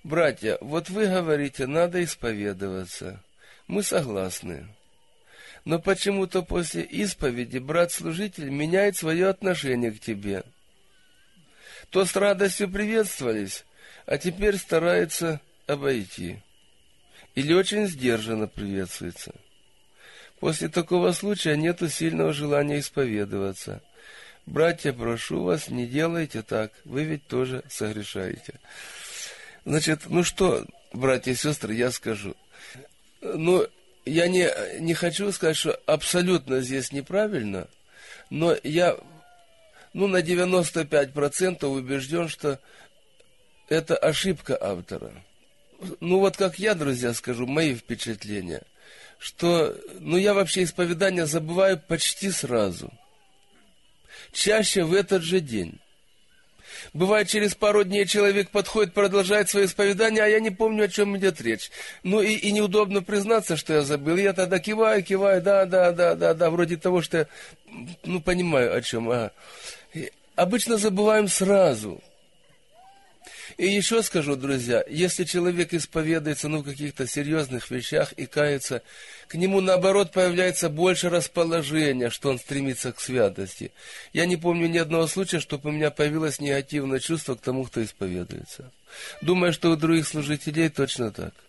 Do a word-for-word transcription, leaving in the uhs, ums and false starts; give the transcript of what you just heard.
Братья, вот вы говорите, надо исповедоваться. Мы согласны. Но почему-то после исповеди брат-служитель меняет свое отношение к тебе. То с радостью приветствовались, а теперь старается обойти. Или очень сдержанно приветствуется. После такого случая нету сильного желания исповедоваться. Братья, прошу вас, не делайте так, вы ведь тоже согрешаете. Значит, ну что, братья и сестры, я скажу. Ну, я не, не хочу сказать, что абсолютно здесь неправильно, но я, ну, на девяносто пять процентов убежден, что это ошибка автора. Ну, вот как я, друзья, скажу, мои впечатления, что, ну, я вообще исповедание забываю почти сразу. Чаще в этот же день. Бывает, через пару дней человек подходит, продолжает свое исповедание, а я не помню, о чем идет речь. Ну, и, и неудобно признаться, что я забыл. Я тогда киваю, киваю, да, да, да, да, да, вроде того, что я, ну, понимаю, о чем. Ага. Обычно забываем сразу. И еще скажу, друзья, если человек исповедуется, ну, в каких-то серьезных вещах и кается, к нему, наоборот, появляется больше расположения, что он стремится к святости. Я не помню ни одного случая, чтобы у меня появилось негативное чувство к тому, кто исповедуется. Думаю, что у других служителей точно так.